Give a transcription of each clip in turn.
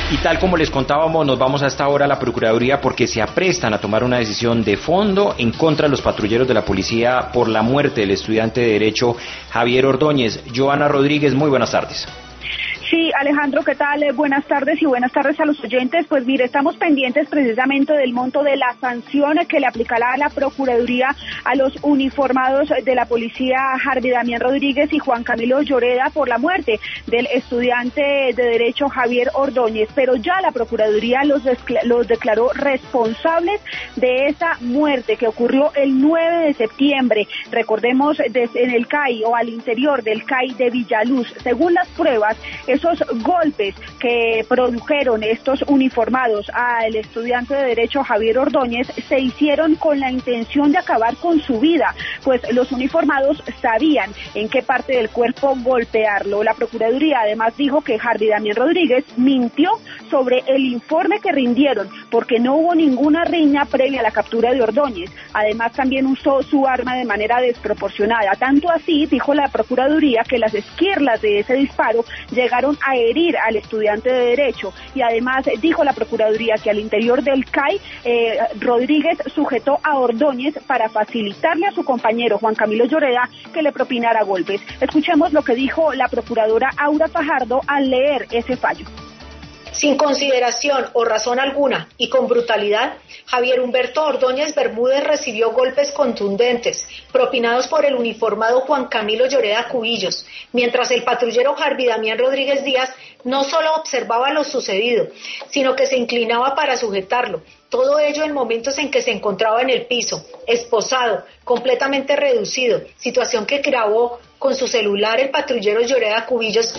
Y tal como les contábamos, nos vamos a esta hora a la Procuraduría porque se aprestan a tomar una decisión de fondo en contra de los patrulleros de la policía por la muerte del estudiante de Derecho Javier Ordóñez. Joana Rodríguez, muy buenas tardes. Sí, Alejandro, ¿qué tal? Buenas tardes y buenas tardes a los oyentes. Pues mire, estamos pendientes precisamente del monto de la sanción que le aplicará la Procuraduría a los uniformados de la policía Harvey Damián Rodríguez y Juan Camilo Lloreda por la muerte del estudiante de Derecho Javier Ordóñez. Pero ya la Procuraduría los declaró responsables de esa muerte que ocurrió el 9 de septiembre. Recordemos, en el CAI o al interior del CAI de Villaluz. Según las pruebas, esos golpes que produjeron estos uniformados al estudiante de Derecho Javier Ordóñez se hicieron con la intención de acabar con su vida, pues los uniformados sabían en qué parte del cuerpo golpearlo. La Procuraduría además dijo que Harvey Damián Rodríguez mintió sobre el informe que rindieron, porque no hubo ninguna riña previa a la captura de Ordóñez. Además también usó su arma de manera desproporcionada. Tanto así, dijo la Procuraduría, que las esquirlas de ese disparo llegaron a herir al estudiante de Derecho, y además dijo la Procuraduría que al interior del CAI Rodríguez sujetó a Ordóñez para facilitarle a su compañero Juan Camilo Lloreda que le propinara golpes. Escuchemos lo que dijo la procuradora Aura Fajardo al leer ese fallo. Sin consideración o razón alguna y con brutalidad, Javier Humberto Ordóñez Bermúdez recibió golpes contundentes, propinados por el uniformado Juan Camilo Lloreda Cubillos, mientras el patrullero Harvey Damián Rodríguez Díaz no solo observaba lo sucedido, sino que se inclinaba para sujetarlo. Todo ello en momentos en que se encontraba en el piso, esposado, completamente reducido, situación que grabó con su celular el patrullero Lloreda Cubillos.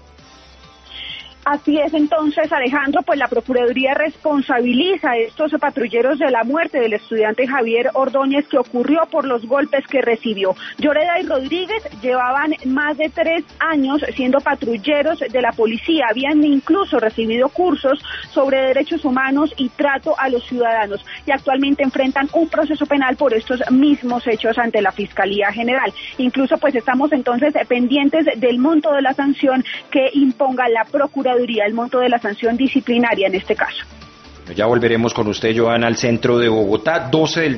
Así es, entonces, Alejandro, pues la Procuraduría responsabiliza a estos patrulleros de la muerte del estudiante Javier Ordóñez, que ocurrió por los golpes que recibió. Lloreda y Rodríguez llevaban más de 3 años siendo patrulleros de la policía, habían incluso recibido cursos sobre derechos humanos y trato a los ciudadanos, y actualmente enfrentan un proceso penal por estos mismos hechos ante la Fiscalía General. Incluso pues estamos entonces pendientes del monto de la sanción que imponga la Procuraduría, el monto de la sanción disciplinaria en este caso. Ya volveremos con usted, Joana, al centro de Bogotá, 12 del